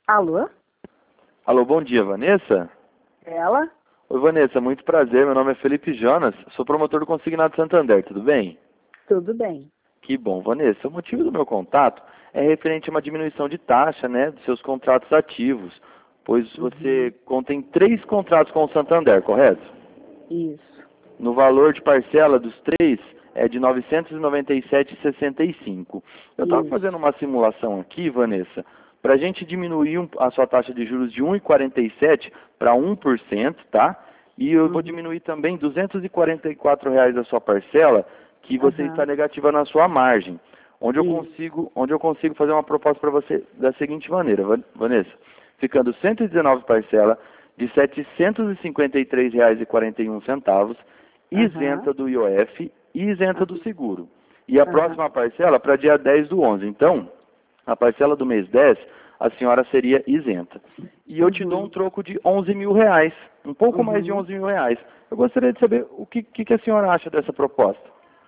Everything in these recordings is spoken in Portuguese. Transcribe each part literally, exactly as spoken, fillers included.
Alô? Alô, bom dia, Vanessa? Ela? Oi, Vanessa, muito prazer. Meu nome é Felipe Jonas, sou promotor do Consignado Santander, tudo bem? Tudo bem. Que bom, Vanessa. O motivo do meu contato é referente a uma diminuição de taxa, né, dos seus contratos ativos, pois você Uhum. contém três contratos com o Santander, correto? Isso. No valor de parcela dos três é de novecentos e noventa e sete reais e sessenta e cinco centavos. Eu estava Isso. fazendo uma simulação aqui, Vanessa, para a gente diminuir um- a sua taxa de juros de um vírgula quarenta e sete para um por cento, tá? E eu vou Uhum. diminuir também duzentos e quarenta e quatro reais da sua parcela, que você está Aham. negativa na sua margem. Onde eu Isso. consigo, onde eu consigo fazer uma proposta para você da seguinte maneira, Va- Vanessa, ficando cento e dezenove parcela de setecentos e cinquenta e três reais e quarenta e um centavos, Aham. isenta do I O F e isenta do Aham. seguro. E a Aham. próxima parcela para dia dez do onze. Então, a parcela do mês dez, a senhora seria isenta. E eu te dou um Uhum. troco de onze mil reais, um pouco mais de Uhum. onze mil reais. Eu gostaria de saber o que, que que a senhora acha dessa proposta.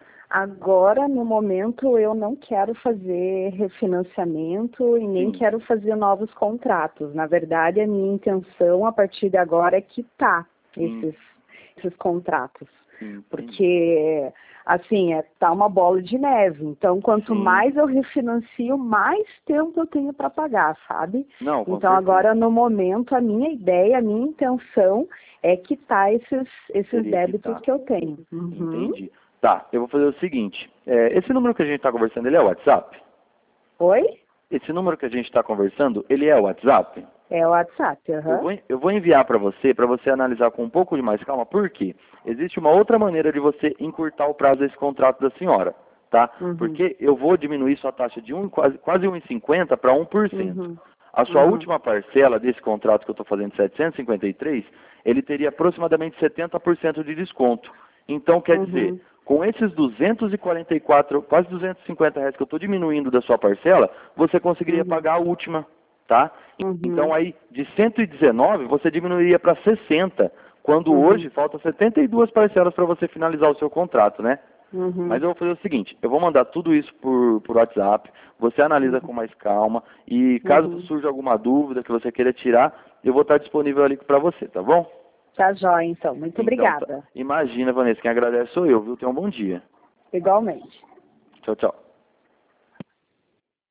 Agora, no momento, eu não quero fazer refinanciamento e nem Sim. quero fazer novos contratos. Na verdade, a minha intenção, a partir de agora, é quitar Hum, esses, esses contratos. sim, entendi. Porque, assim, é, tá uma bola de neve. Então, quanto Sim. mais eu refinancio, mais tempo eu tenho para pagar, sabe? Não, com Então, certeza. agora, no momento, a minha ideia, a minha intenção é quitar esses, esses Seria débitos quitar. que eu tenho. Uhum. Entendi. Tá, eu vou fazer o seguinte. É, esse número que a gente está conversando, ele é o WhatsApp? Oi? Esse número que a gente está conversando, ele é o WhatsApp? É o WhatsApp, Eu aham. vou, eu vou enviar para você, para você analisar com um pouco de mais calma, por quê? Existe uma outra maneira de você encurtar o prazo desse contrato da senhora, tá? Uhum. Porque eu vou diminuir sua taxa de um, quase, quase um vírgula cinquenta para um por cento. Uhum. A sua Uhum. última parcela desse contrato que eu estou fazendo de setecentos e cinquenta e três, ele teria aproximadamente setenta por cento de desconto. Então, quer dizer, Uhum. com esses duzentos e quarenta e quatro, quase duzentos e cinquenta reais que eu estou diminuindo da sua parcela, você conseguiria Uhum. pagar a última, tá? Então Uhum. aí, de cento e dezenove, você diminuiria para sessenta, quando Uhum. hoje faltam setenta e duas parcelas para você finalizar o seu contrato, né? Mas Uhum. eu vou fazer o seguinte, eu vou mandar tudo isso por, por WhatsApp, você analisa com mais calma, e caso Uhum. surja alguma dúvida que você queira tirar, eu vou estar disponível ali para você, tá bom? Tá jóia, então. Muito Então, tá. obrigada. Imagina, Vanessa, quem agradece sou eu, viu? Tenha um bom dia. Igualmente. Tchau, tchau.